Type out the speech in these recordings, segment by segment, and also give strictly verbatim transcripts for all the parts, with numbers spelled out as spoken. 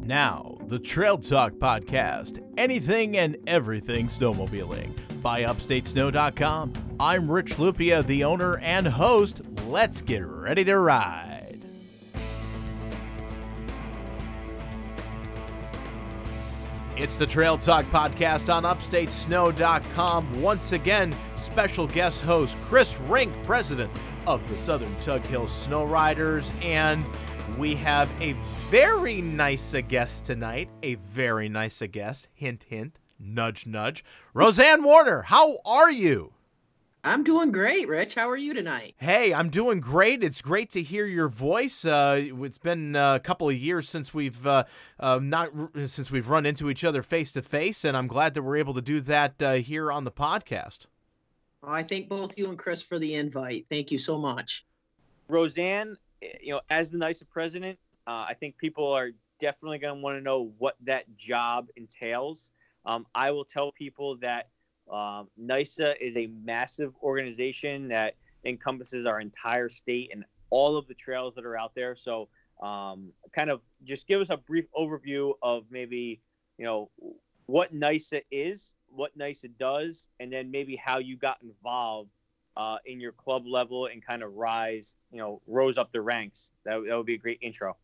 Now, the Trail Talk Podcast, anything and everything snowmobiling, by upstate snow dot com. I'm Rich Lupia, the owner and host. Let's get ready to ride. It's the Trail Talk Podcast on upstate snow dot com. Once again, special guest host Chris Rink, president of the Southern Tug Hill Snow Riders, and we have a very nice guest tonight, a very nice guest, hint, hint, nudge, nudge. Roseanne Warner, how are you? I'm doing great, Rich. How are you tonight? Hey, I'm doing great. It's great to hear your voice. Uh, it's been a couple of years since we've uh, uh, not since we've run into each other face to face, and I'm glad that we're able to do that uh, here on the podcast. Well, I thank both you and Chris for the invite. Thank you so much. Roseanne, you know, as the NYSA president, uh, I think people are definitely going to want to know what that job entails. Um, I will tell people that um, NYSA is a massive organization that encompasses our entire state and all of the trails that are out there. So um, kind of just give us a brief overview of maybe, you know, what NYSA is, what NYSA does, and then maybe how you got involved Uh, in your club level and kind of rise, you know, rose up the ranks. That, that would be a great intro.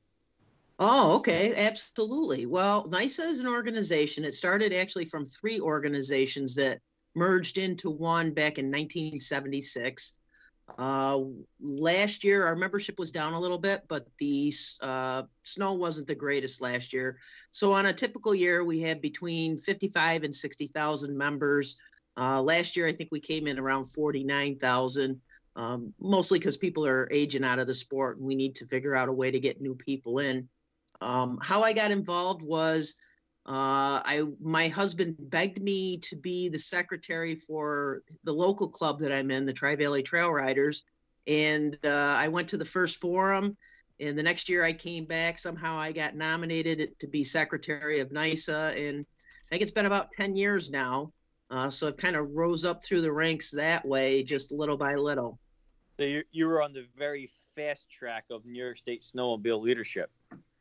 Oh, okay. Absolutely. Well, NYSA is an organization. It started actually from three organizations that merged into one back in nineteen seventy-six. Uh, last year, our membership was down a little bit, but the uh, snow wasn't the greatest last year. So on a typical year, we had between fifty-five and sixty thousand members. Uh, last year, I think we came in around forty-nine thousand, um, mostly because people are aging out of the sport and we need to figure out a way to get new people in. Um, how I got involved was uh, I my husband begged me to be the secretary for the local club that I'm in, the Tri-Valley Trail Riders. And uh, I went to the first forum. And the next year I came back. Somehow I got nominated to be secretary of NYSA. And I think it's been about ten years now. Uh, so it kind of rose up through the ranks that way, just little by little. So you you were on the very fast track of New York State snowmobile leadership.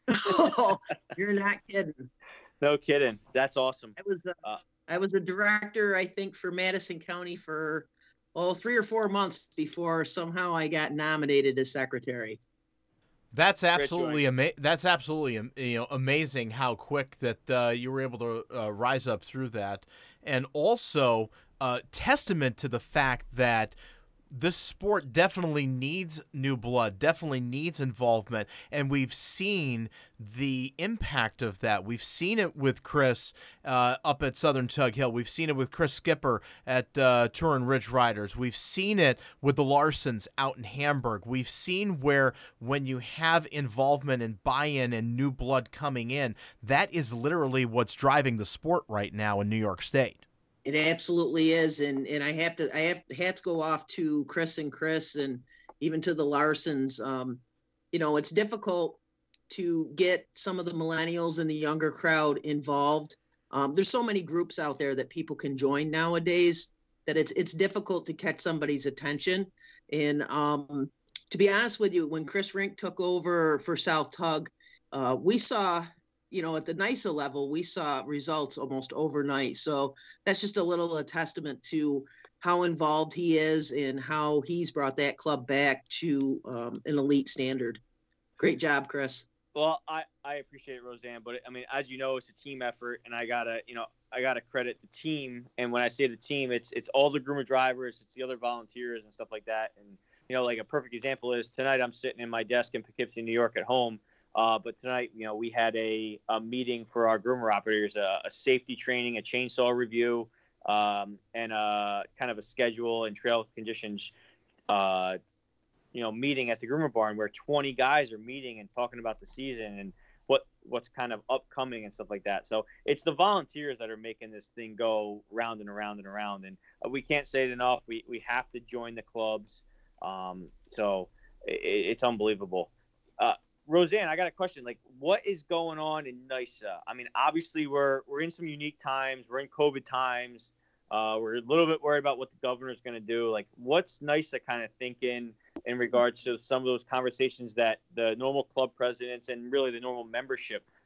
Oh, you're not kidding. No kidding. That's awesome. I was a, uh, I was a director, I think, for Madison County for oh three or four months before somehow I got nominated as secretary. That's absolutely ama- That's absolutely you know amazing how quick that uh, you were able to uh, rise up through that, and also uh, testament to the fact that this sport definitely needs new blood, definitely needs involvement, and we've seen the impact of that. We've seen it with Chris uh, up at Southern Tug Hill. We've seen it with Chris Skipper at uh, Turin Ridge Riders. We've seen it with the Larsons out in Hamburg. We've seen where when you have involvement and buy-in and new blood coming in, that is literally what's driving the sport right now in New York State. It absolutely is, and and I have to I have hats go off to Chris and Chris and even to the Larsons. Um, you know, it's difficult to get some of the millennials and the younger crowd involved. Um, there's so many groups out there that people can join nowadays that it's it's difficult to catch somebody's attention. And um, to be honest with you, when Chris Rink took over for South Tug, uh, we saw. You know, at the NYSA level, we saw results almost overnight. So that's just a little a testament to how involved he is and how he's brought that club back to um, an elite standard. Great job, Chris. Well, I, I appreciate it, Roseanne. But, I mean, as you know, it's a team effort, and I got to, you know, I got to credit the team. And when I say the team, it's it's all the groomer drivers, it's the other volunteers and stuff like that. And, you know, like a perfect example is tonight I'm sitting in my desk in Poughkeepsie, New York at home. Uh, but tonight, you know, we had a, a meeting for our groomer operators, a, a safety training, a chainsaw review, um, and a kind of a schedule and trail conditions, uh, you know, meeting at the groomer barn where twenty guys are meeting and talking about the season and what what's kind of upcoming and stuff like that. So it's the volunteers that are making this thing go round and around and around. And uh, we can't say it enough. We we have to join the clubs. Um, so it, it's unbelievable. Uh, Roseanne, I got a question. Like, what is going on in NYSA? I mean, obviously, we're we're in some unique times. We're in COVID times. Uh, we're a little bit worried about what the governor's going to do. Like, what's NYSA kind of thinking in regards to some of those conversations that the normal club presidents and really the normal membership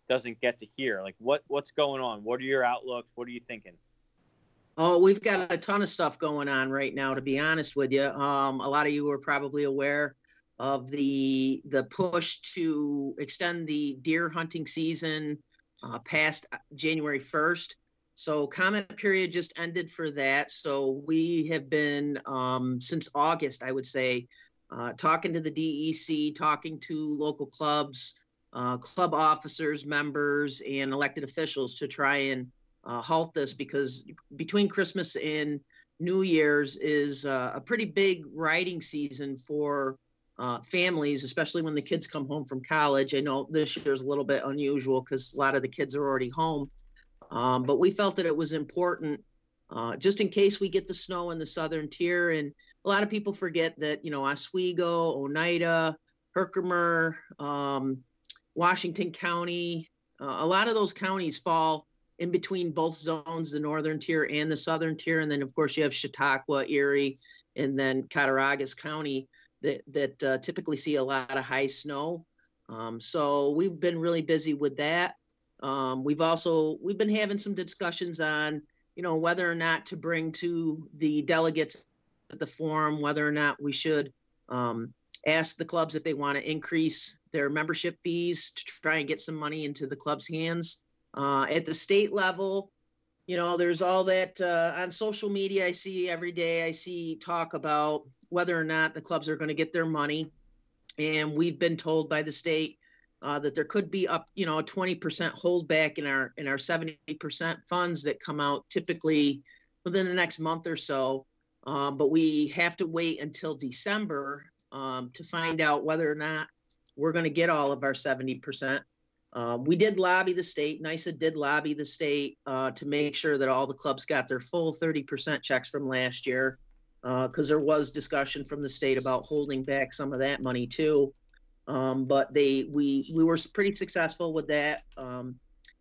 doesn't get to hear? Like, what what's going on? What are your outlooks? What are you thinking? Oh, we've got a ton of stuff going on right now, to be honest with you. Um, a lot of you are probably aware of the the push to extend the deer hunting season uh, past January first. So comment period just ended for that. So we have been, um, since August, I would say, uh, talking to the D E C, talking to local clubs, uh, club officers, members, and elected officials to try and uh, halt this, because between Christmas and New Year's is uh, a pretty big riding season for uh, families, especially when the kids come home from college. I know this year's a little bit unusual because a lot of the kids are already home. Um, but we felt that it was important, uh, just in case we get the snow in the southern tier. And a lot of people forget that, you know, Oswego, Oneida, Herkimer, um, Washington County, uh, a lot of those counties fall in between both zones, the northern tier and the southern tier. And then, of course, you have Chautauqua, Erie, and then Cattaraugus County that, that uh, typically see a lot of high snow. Um, so we've been really busy with that. Um, we've also, we've been having some discussions on, you know, whether or not to bring to the delegates at the forum, whether or not we should um, ask the clubs if they want to increase their membership fees to try and get some money into the club's hands. Uh, at the state level, you know, there's all that uh, on social media I see every day. I see talk about whether or not the clubs are going to get their money. And we've been told by the state Uh, that there could be up, you know, a twenty percent holdback in our in our seventy percent funds that come out typically within the next month or so. Um, but we have to wait until December um, to find out whether or not we're going to get all of our seventy percent. Uh, we did lobby the state. NYSA did lobby the state uh, to make sure that all the clubs got their full thirty percent checks from last year, because uh, there was discussion from the state about holding back some of that money too. Um, but they, we, we were pretty successful with that. Um,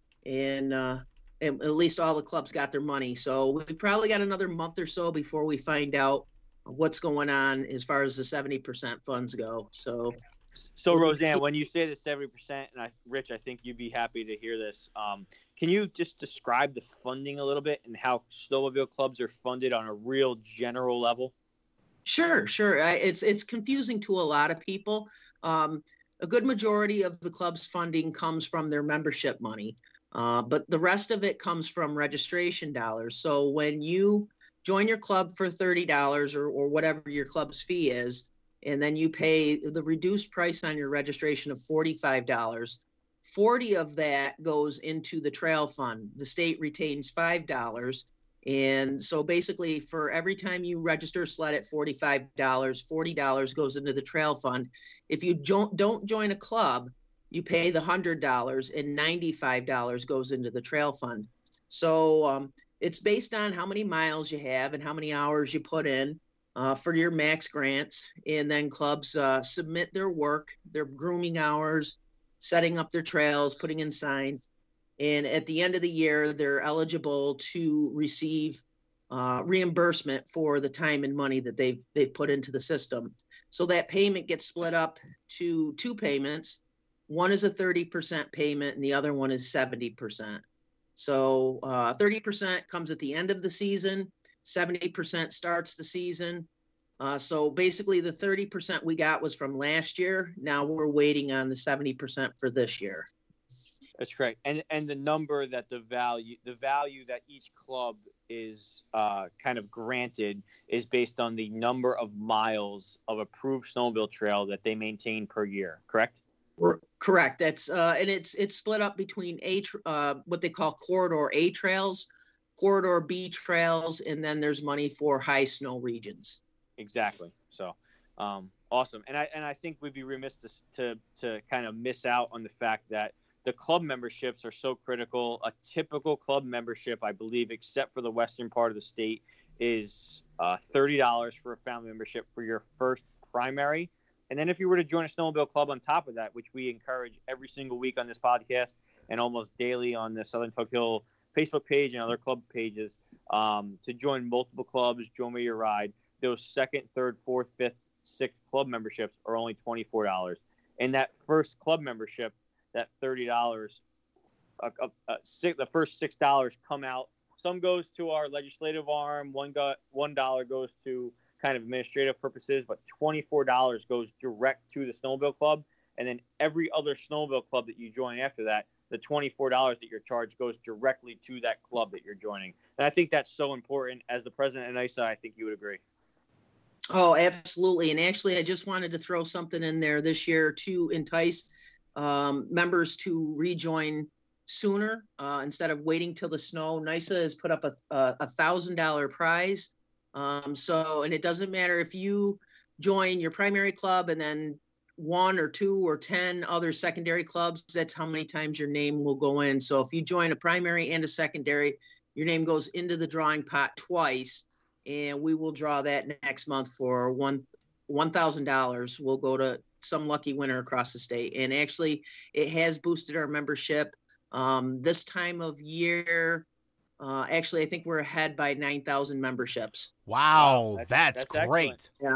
and, uh, and at least all the clubs got their money. So we probably got another month or so before we find out what's going on as far as the seventy percent funds go. So, so Roseanne, when you say the seventy percent, and I, Rich, I think you'd be happy to hear this. Um, can you just describe the funding a little bit and how snowmobile clubs are funded on a real general level? Sure, sure. I, it's it's confusing to a lot of people. Um, a good majority of the club's funding comes from their membership money, uh, but the rest of it comes from registration dollars. So when you join your club for thirty dollars or, or whatever your club's fee is, and then you pay the reduced price on your registration of forty-five dollars, forty of that goes into the trail fund. The state retains five dollars. And so basically for every time you register a sled at forty-five dollars, forty dollars goes into the trail fund. If you don't, don't join a club, you pay the one hundred dollars and ninety-five dollars goes into the trail fund. So um, it's based on how many miles you have and how many hours you put in uh, for your max grants. And then clubs uh, submit their work, their grooming hours, setting up their trails, putting in signs. And at the end of the year, they're eligible to receive uh, reimbursement for the time and money that they've they've put into the system. So that payment gets split up to two payments. One is a thirty percent payment, and the other one is seventy percent. So uh, thirty percent comes at the end of the season. seventy percent starts the season. Uh, so basically, the thirty percent we got was from last year. Now we're waiting on the seventy percent for this year. That's correct. And and the number that the value the value that each club is uh, kind of granted is based on the number of miles of approved snowmobile trail that they maintain per year, correct? Correct. That's uh, and it's it's split up between a uh, what they call corridor A trails, corridor B trails, and then there's money for high snow regions. Exactly. So um, awesome. And I and I think we'd be remiss to to to kind of miss out on the fact that the club memberships are so critical. A typical club membership, I believe, except for the western part of the state, is uh, thirty dollars for a family membership for your first primary. And then if you were to join a snowmobile club on top of that, which we encourage every single week on this podcast and almost daily on the Southern Folk Hill Facebook page and other club pages, um, to join multiple clubs, join where you ride, those second, third, fourth, fifth, sixth club memberships are only twenty-four dollars. And that first club membership, that thirty dollars a, a, a six, the first six dollars come out. Some goes to our legislative arm. One got one dollar goes to kind of administrative purposes, but twenty-four dollars goes direct to the snowmobile club. And then every other snowmobile club that you join after that, the twenty-four dollars that you're charged goes directly to that club that you're joining. And I think that's so important. As the president of NYSA, I think you would agree. Oh, absolutely. And actually, I just wanted to throw something in there this year to entice um, members to rejoin sooner uh, instead of waiting till the snow. NYSA has put up a a thousand dollar prize. Um, so, and it doesn't matter if you join your primary club and then one or two or ten other secondary clubs, that's how many times your name will go in. So if you join a primary and a secondary, your name goes into the drawing pot twice, and we will draw that next month for one one thousand dollars. Will go to some lucky winner across the state. And actually, it has boosted our membership. Um, this time of year, uh, actually, I think we're ahead by nine thousand memberships. Wow, Wow, that's, that's great. excellent. Yeah.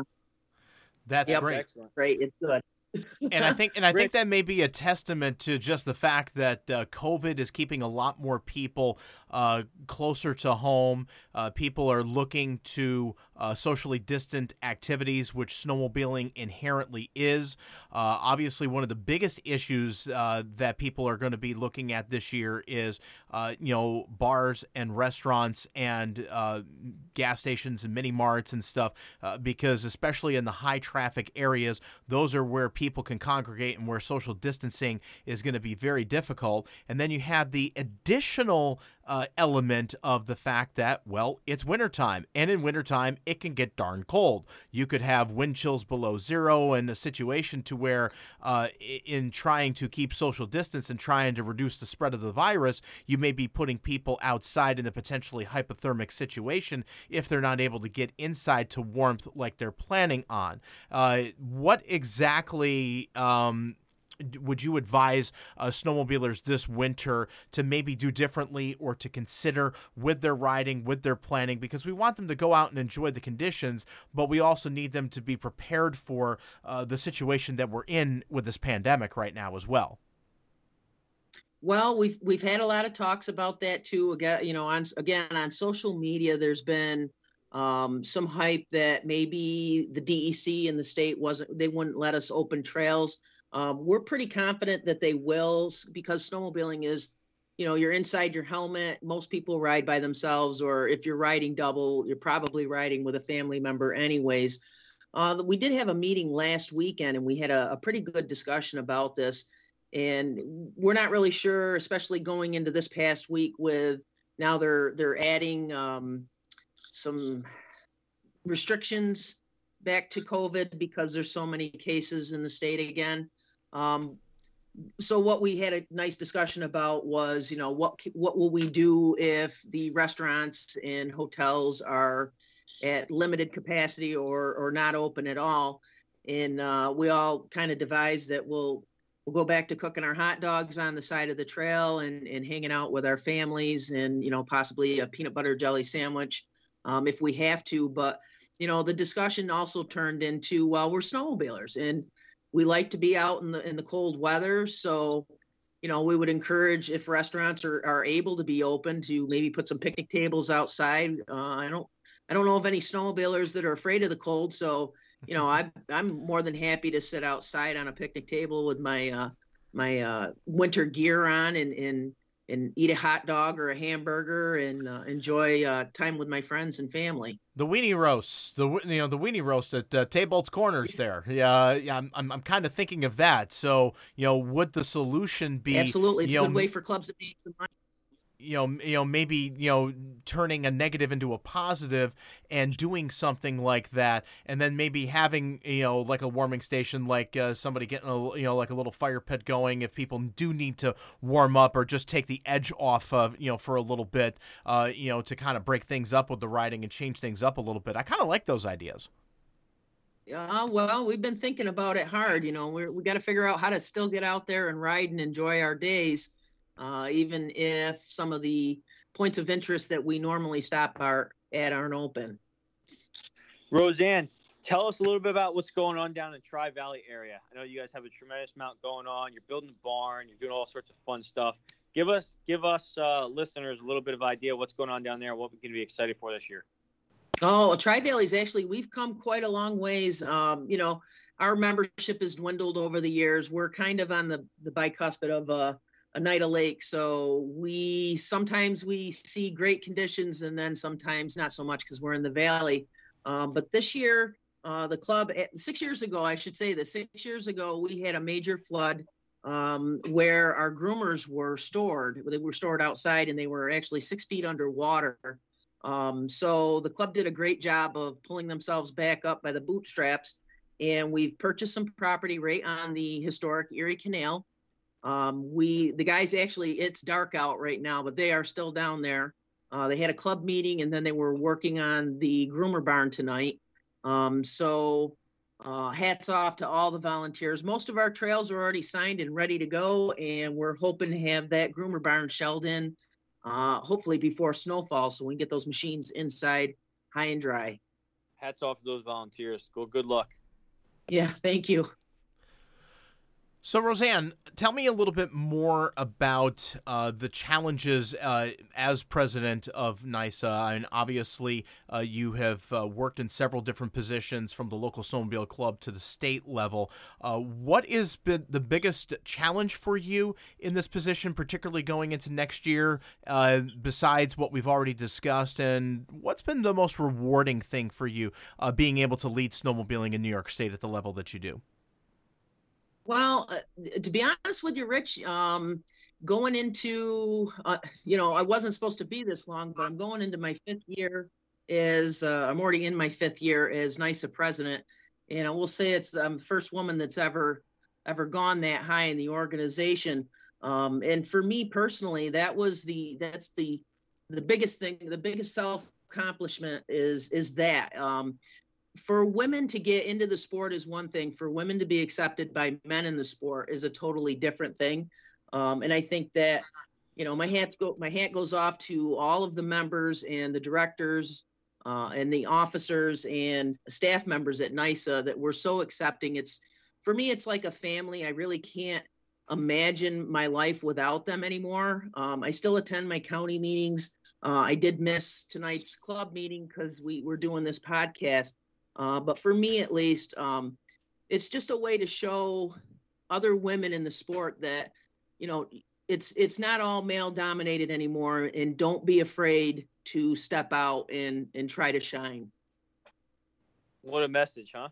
That's Yep. great. Excellent. Great, it's good. And I think, and I think Rich. that may be a testament to just the fact that uh, COVID is keeping a lot more people uh, closer to home. Uh, people are looking to uh, socially distant activities, which snowmobiling inherently is. Uh, obviously, one of the biggest issues uh, that people are going to be looking at this year is, uh, you know, bars and restaurants and uh, gas stations and mini marts and stuff, uh, because especially in the high traffic areas, those are where people can congregate and where social distancing is going to be very difficult. And then you have the additional uh, element of the fact that, well, it's wintertime, and in wintertime, it can get darn cold. You could have wind chills below zero, and a situation to where uh, in trying to keep social distance and trying to reduce the spread of the virus, you may be putting people outside in a potentially hypothermic situation if they're not able to get inside to warmth like they're planning on. Uh, what exactly um, would you advise uh, snowmobilers this winter to maybe do differently or to consider with their riding, with their planning? Because we want them to go out and enjoy the conditions, but we also need them to be prepared for uh, the situation that we're in with this pandemic right now as well. Well, we've we've had a lot of talks about that too. Again, you know, on again on social media, there's been um, some hype that maybe the D E C in the state wasn't, they wouldn't let us open trails. Um, we're pretty confident that they will, because snowmobiling is, you know, you're inside your helmet. Most people ride by themselves, or if you're riding double, you're probably riding with a family member anyways. Uh, we did have a meeting last weekend, and we had a, a pretty good discussion about this. And we're not really sure, especially going into this past week with now they're they're adding um, some restrictions back to COVID because there's so many cases in the state again. Um, so what we had a nice discussion about was, you know, what what will we do if the restaurants and hotels are at limited capacity or or not open at all? And uh, we all kind of devised that we'll we'll go back to cooking our hot dogs on the side of the trail and and hanging out with our families, and, you know, possibly a peanut butter jelly sandwich um, if we have to. But, you know, the discussion also turned into, well, we're snowmobilers and we like to be out in the in the cold weather. So, you know, we would encourage, if restaurants are, are able to be open, to maybe put some picnic tables outside. Uh, I don't I don't know of any snowmobilers that are afraid of the cold. So, you know, I, I'm more than happy to sit outside on a picnic table with my uh, my uh, winter gear on and, and and eat a hot dog or a hamburger and uh, enjoy uh, time with my friends and family. The weenie roasts, the you know the weenie roast at uh, Taybolt's Corners there. Yeah, yeah, I'm I'm, I'm kind of thinking of that. So, you know, would the solution be Absolutely, it's you a know, good way for clubs to make some money. you know, you know, maybe, you know, turning a negative into a positive and doing something like that, and then maybe having, you know, like a warming station, like uh, somebody getting a, you know, like a little fire pit going if people do need to warm up or just take the edge off of, you know, for a little bit, uh, you know, to kind of break things up with the riding and change things up a little bit. I kind of like those ideas. Uh, well, we've been thinking about it hard. You know, we're, we got to figure out how to still get out there and ride and enjoy our days. Uh, even if some of the points of interest that we normally stop are at aren't open. Roseanne, tell us a little bit about what's going on down in Tri-Valley area. I know you guys have a tremendous amount going on. You're building a barn. You're doing all sorts of fun stuff. Give us give us uh, listeners a little bit of idea what's going on down there, what we can be excited for this year. Oh, Tri-Valley's actually, we've come quite a long ways. Um, you know, our membership has dwindled over the years. We're kind of on the, the bicuspid of a, a Oneida Lake. So we, sometimes we see great conditions and then sometimes not so much because we're in the valley. Um, but this year, uh, the club, six years ago, I should say that six years ago, we had a major flood um, where our groomers were stored. They were stored outside and they were actually six feet underwater. Um, so the club did a great job of pulling themselves back up by the bootstraps, and we've purchased some property right on the historic Erie Canal. Um, we, the guys actually, it's dark out right now, but they are still down there. Uh, they had a club meeting and then they were working on the groomer barn tonight. Um, so, uh, hats off to all the volunteers. Most of our trails are already signed and ready to go, and we're hoping to have that groomer barn shelled in Uh, hopefully before snowfall, so we can get those machines inside high and dry. Hats off to those volunteers. Go, good luck. Yeah, thank you. So, Roseanne, tell me a little bit more about uh, the challenges uh, as president of NYSA. I mean, obviously, uh, you have uh, worked in several different positions from the local snowmobile club to the state level. Uh, what has been the biggest challenge for you in this position, particularly going into next year, uh, besides what we've already discussed? And what's been the most rewarding thing for you uh, being able to lead snowmobiling in New York State at the level that you do? Well, uh, to be honest with you, Rich, um, going into, uh, you know, I wasn't supposed to be this long, but I'm going into my fifth year as, uh, I'm already in my fifth year as NYSA president. And I will say it's I'm the first woman that's ever, ever gone that high in the organization. Um, and for me personally, that was the, that's the, the biggest thing, the biggest self accomplishment is, is that, um, for women to get into the sport is one thing. For women to be accepted by men in the sport is a totally different thing. Um, and I think that, you know, my hats go, my hat goes off to all of the members and the directors uh, and the officers and staff members at NYSA that were so accepting. It's, for me, it's like a family. I really can't imagine my life without them anymore. Um, I still attend my county meetings. Uh, I did miss tonight's club meeting because we were doing this podcast. Uh, but for me, at least, um, it's just a way to show other women in the sport that, you know, it's it's not all male dominated anymore, and don't be afraid to step out and and try to shine. What a message, huh?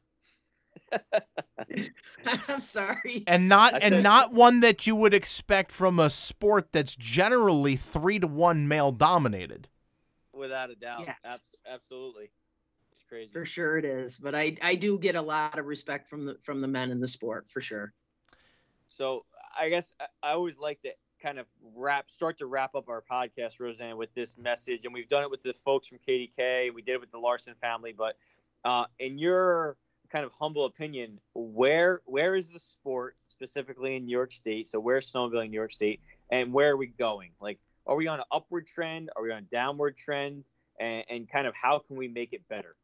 I'm sorry. And not I and said- not one that you would expect from a sport that's generally three to one male dominated. Without a doubt. Yes. Abs- absolutely. It's crazy. For sure it is, but I I do get a lot of respect from the from the men in the sport, for sure. So I guess I- I always like to kind of wrap, start to wrap up our podcast, Roseanne, with this message. And we've done it with the folks from K D K. We did it with the Larson family. But uh, in your kind of humble opinion, where where is the sport specifically in New York State? So where's snowmobiling in New York State, and where are we going? Like, are we on an upward trend? Are we on a downward trend? And, and kind of how can we make it better?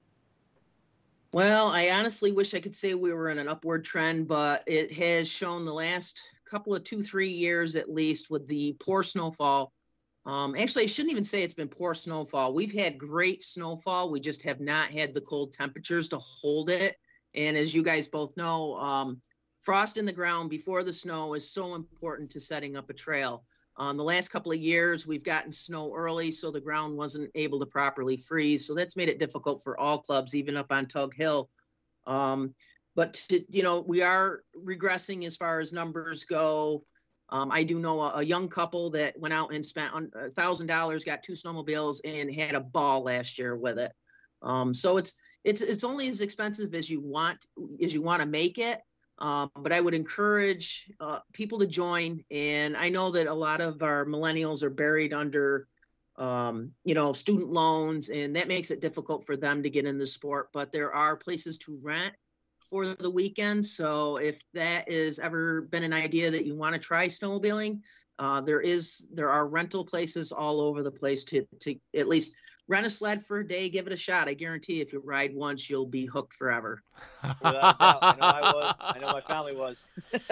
Well, I honestly wish I could say we were in an upward trend, but it has shown the last couple of two, three years at least with the poor snowfall. Um, actually, I shouldn't even say it's been poor snowfall. We've had great snowfall. We just have not had the cold temperatures to hold it. And as you guys both know, um, frost in the ground before the snow is so important to setting up a trail. Um, the last couple of years, we've gotten snow early, so the ground wasn't able to properly freeze. So that's made it difficult for all clubs, even up on Tug Hill. Um, but, to, you know, we are regressing as far as numbers go. Um, I do know a, a young couple that went out and spent one thousand dollars, got two snowmobiles, and had a ball last year with it. Um, so it's it's it's only as expensive as you want as you want to make it. Um, but I would encourage uh, people to join. And I know that a lot of our millennials are buried under, um, you know, student loans, and that makes it difficult for them to get in the sport. But there are places to rent for the weekend. So if that is ever been an idea that you want to try snowmobiling, uh, there is there are rental places all over the place to to at least rent a sled for a day, give it a shot. I guarantee if you ride once, you'll be hooked forever. Without a doubt. I know I was. I know my family was.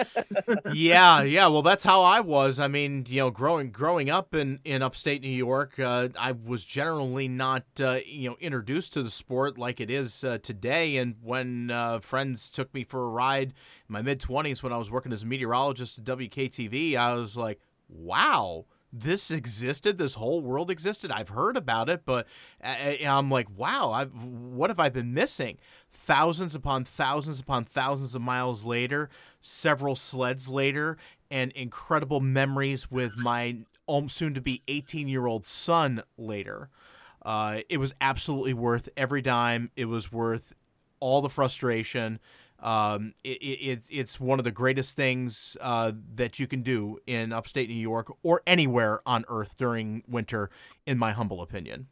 yeah, yeah. Well, that's how I was. I mean, you know, growing growing up in, in upstate New York, uh, I was generally not, uh, you know, introduced to the sport like it is uh, today. And when uh, friends took me for a ride in my mid-twenties when I was working as a meteorologist at W K T V, I was like, wow. This existed. This whole world existed. I've heard about it, but I, I'm like, wow, I've, what have I been missing? Thousands upon thousands upon thousands of miles later, several sleds later, and incredible memories with my soon-to-be eighteen-year-old son later. Uh, it was absolutely worth every dime. It was worth all the frustration. Um, it, it, it's one of the greatest things uh, that you can do in upstate New York or anywhere on Earth during winter, in my humble opinion.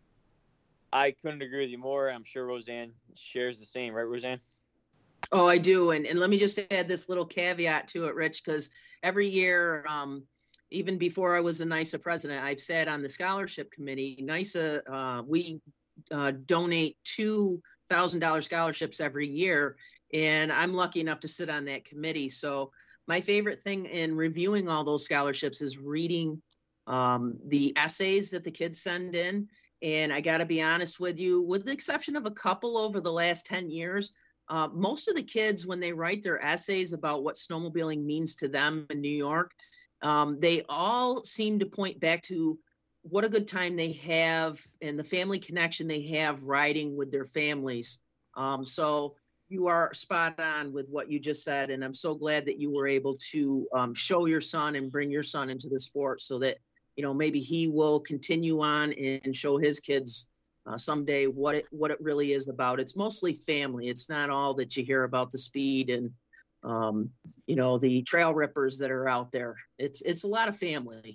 I couldn't agree with you more. I'm sure Roseanne shares the same, right, Roseanne? Oh, I do. And, and let me just add this little caveat to it, Rich, because every year, um, even before I was the NYSA president, I've sat on the scholarship committee. NYSA, uh, we uh, donate two thousand dollars scholarships every year. And I'm lucky enough to sit on that committee. So my favorite thing in reviewing all those scholarships is reading um, the essays that the kids send in. And I got to be honest with you, with the exception of a couple over the last ten years, uh, most of the kids, when they write their essays about what snowmobiling means to them in New York, um, they all seem to point back to what a good time they have and the family connection they have riding with their families. Um, so you are spot on with what you just said. And I'm so glad that you were able to um, show your son and bring your son into the sport so that, you know, maybe he will continue on and show his kids uh, someday what it, what it really is about. It's mostly family. It's not all that you hear about the speed and, um, you know, the trail rippers that are out there. It's, it's a lot of family.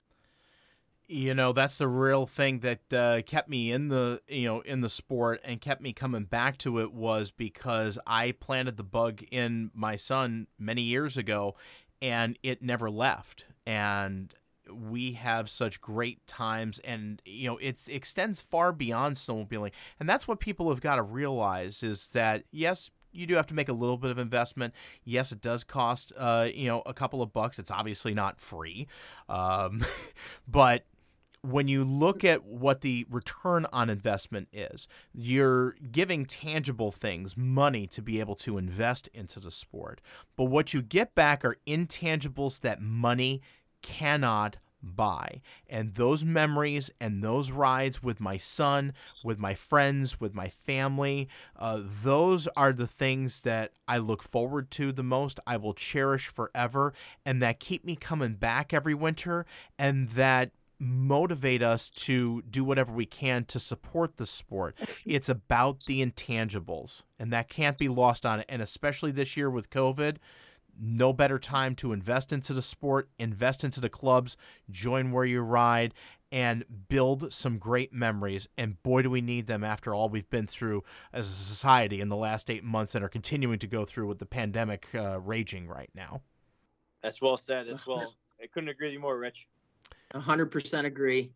You know, that's the real thing that uh, kept me in the, you know, in the sport and kept me coming back to it was because I planted the bug in my son many years ago and it never left. And we have such great times and, you know, it extends far beyond snowmobiling. And that's what people have got to realize is that, yes, you do have to make a little bit of investment. Yes, it does cost, uh, you know, a couple of bucks. It's obviously not free. Um, but when you look at what the return on investment is, you're giving tangible things, money to be able to invest into the sport. But what you get back are intangibles that money cannot buy. And those memories and those rides with my son, with my friends, with my family, uh, those are the things that I look forward to the most, I will cherish forever, and that keep me coming back every winter, and that motivate us to do whatever we can to support the sport. It's about the intangibles, and that can't be lost on it. And especially this year with COVID, no better time to invest into the sport, invest into the clubs, join where you ride, and build some great memories. And boy, do we need them after all we've been through as a society in the last eight months and are continuing to go through with the pandemic uh, raging right now. That's well said. That's well. I couldn't agree with you more, Rich. one hundred percent agree.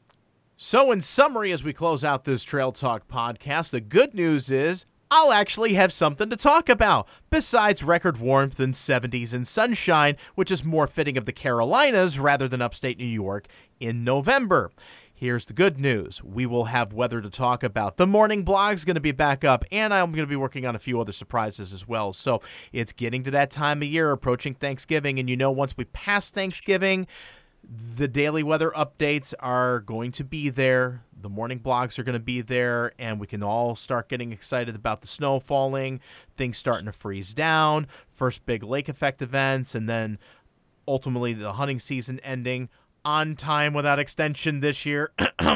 So in summary, as we close out this Trail Talk podcast, the good news is I'll actually have something to talk about, besides record warmth and seventies and sunshine, which is more fitting of the Carolinas rather than upstate New York in November. Here's the good news. We will have weather to talk about. The morning blog's going to be back up, and I'm going to be working on a few other surprises as well. So it's getting to that time of year, approaching Thanksgiving, and you know once we pass Thanksgiving, the daily weather updates are going to be there. The morning blogs are going to be there, and we can all start getting excited about the snow falling, things starting to freeze down, first big lake effect events, and then ultimately the hunting season ending on time without extension this year.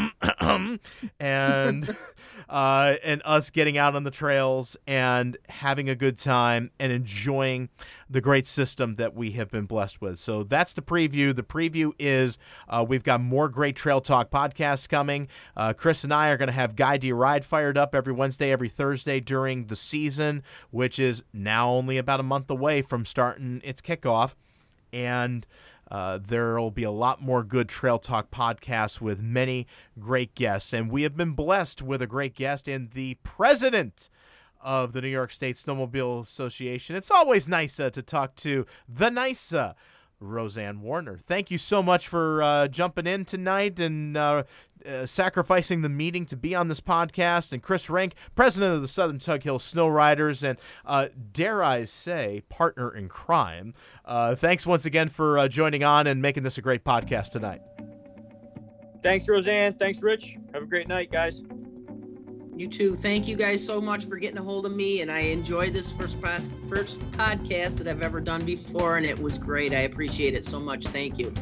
and uh, and us getting out on the trails and having a good time and enjoying the great system that we have been blessed with. So that's the preview. The preview is uh, we've got more great Trail Talk podcasts coming. Uh, Chris and I are going to have Guide to Your Ride fired up every Wednesday, every Thursday during the season, which is now only about a month away from starting its kickoff. And uh, there will be a lot more good Trail Talk podcasts with many great guests. And we have been blessed with a great guest in the president of the New York State Snowmobile Association. It's always nice uh, to talk to the NYSA, Roseanne Warner. Thank you so much for uh, jumping in tonight and uh, uh, sacrificing the meeting to be on this podcast. And Chris Rink, president of the Southern Tug Hill Snow Riders, and uh, dare I say, partner in crime. Uh, thanks once again for uh, joining on and making this a great podcast tonight. Thanks, Roseanne. Thanks, Rich. Have a great night, guys. You too. Thank you guys so much for getting a hold of me, and I enjoyed this first pos- first podcast that I've ever done before, and it was great. I appreciate it so much. Thank you.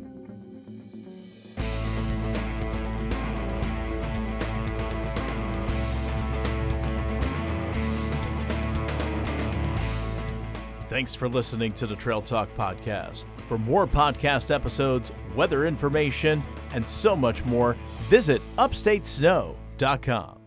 Thanks for listening to the Trail Talk Podcast. For more podcast episodes, weather information, and so much more, visit upstate snow dot com.